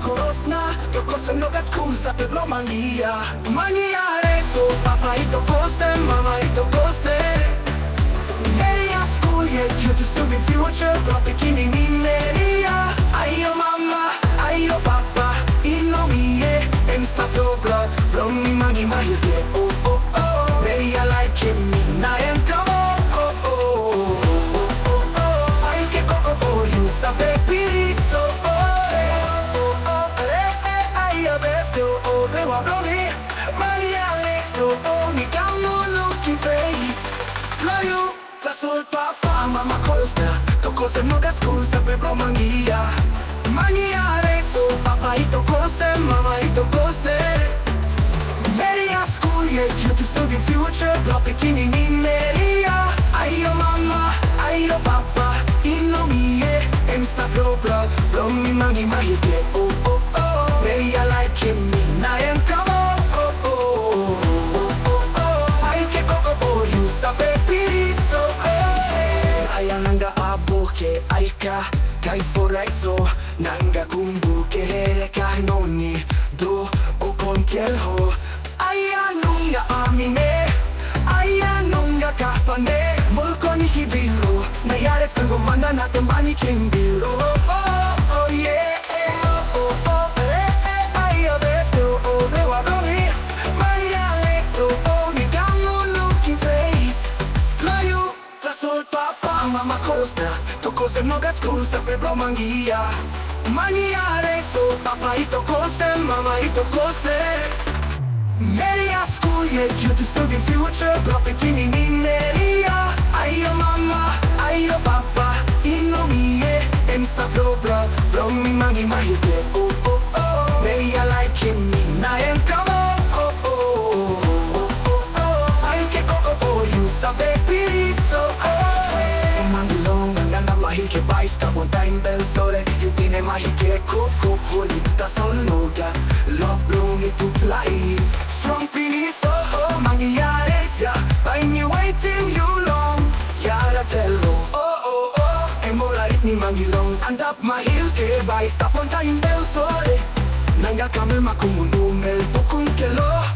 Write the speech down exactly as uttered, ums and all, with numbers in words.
mamakoros na Tokosan no ga school sa Pedro Mangia Mangiare so papa itokose, mama itokose Meria school yet you to still be future Bro bikini ni meria Ayo mama, ayo papa Ino mie, em sta do blood Bro mi mangi mahirte, oh oh oh Meria like him, na em kamo oh oh oh oh oh Ay que coco oh, you sabe piriso oh oh oh eh eh ay a best oh oh de wadoli Maria Alexo oh mi kamo looking face Love you, la sol papa mama costa Tokose no ga school sa Pedro Mangia Mangiare so papa itokose, mama itokose Meria school yet you to still be future Bro bikini ni meria Ayo mama, ayo papa Ino mie, em sta bro blood Bro mi mangi mahirte oh oh oh Meria like him, na em kamo oh oh oh oh oh Ay que coco oh, you sabe piriso oh Aya nanga abuke, ay ka Kai foraiso, nanga kumbuke Hele ka noni, do o con kelho Aya nunga amine, aya nunga kapane Mulko ni hibiro, nayares kang gumanda natin mani kimbiro Oh oh oh yeah, oh oh oh eh eh aya besto oh de wadori Maria Alexo oh mi gamo looking face Layo, trasol papa mama costa Tokose no ga school sa Pedro Mangia Mangiare so papa itokose, mama itokose Meria school yet you to still be future Bro bikini ni meria Ayo mama, ayo papa Ino mie, em sta bro blood Bro mi mangi mahirte oh oh oh Meria like him, na em kamo oh oh oh oh oh Ay que coco oh, you sabe piriso oh Mangilong ang ganda mahike Baista mo time bell sore You tine mahike kuko Hulita sonoga Love bloom ito play Strong piniso oh Mangyayari siya I'm you waiting you long Yara telo oh oh oh E morait ni mangilong Andap mahilke Baista mo time bell sore Nanga kamel makumunumel Tukong kelo